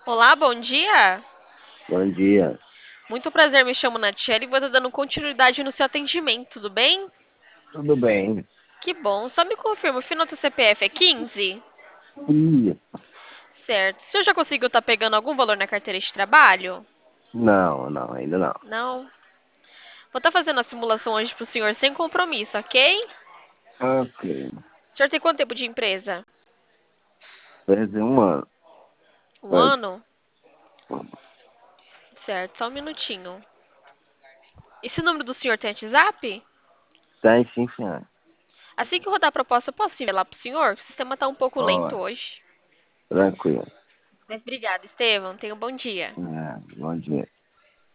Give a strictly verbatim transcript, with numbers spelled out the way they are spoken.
Olá, bom dia. Bom dia. Muito prazer, me chamo Natiele e vou estar dando continuidade no seu atendimento, tudo bem? Tudo bem? Que bom. Só me confirma, o final do C P F é quinze? Ih, Certo. O senhor já conseguiu estar pegando algum valor na carteira de trabalho? não, não, ainda não. Não. Vou estar fazendo a simulação hoje para o senhor sem compromisso, ok? Ok. O senhor tem quanto tempo de empresa? Faz um ano. Um Faz- ano? Certo, só um minutinho. Esse número do senhor tem WhatsApp? Tem sim, senhor. Assim que eu rodar a proposta, eu posso enviar lá para o senhor? O sistema está um pouco lento Ó, hoje. tranquilo. Mas obrigada, Estevam. Tenha um bom dia. É, bom dia.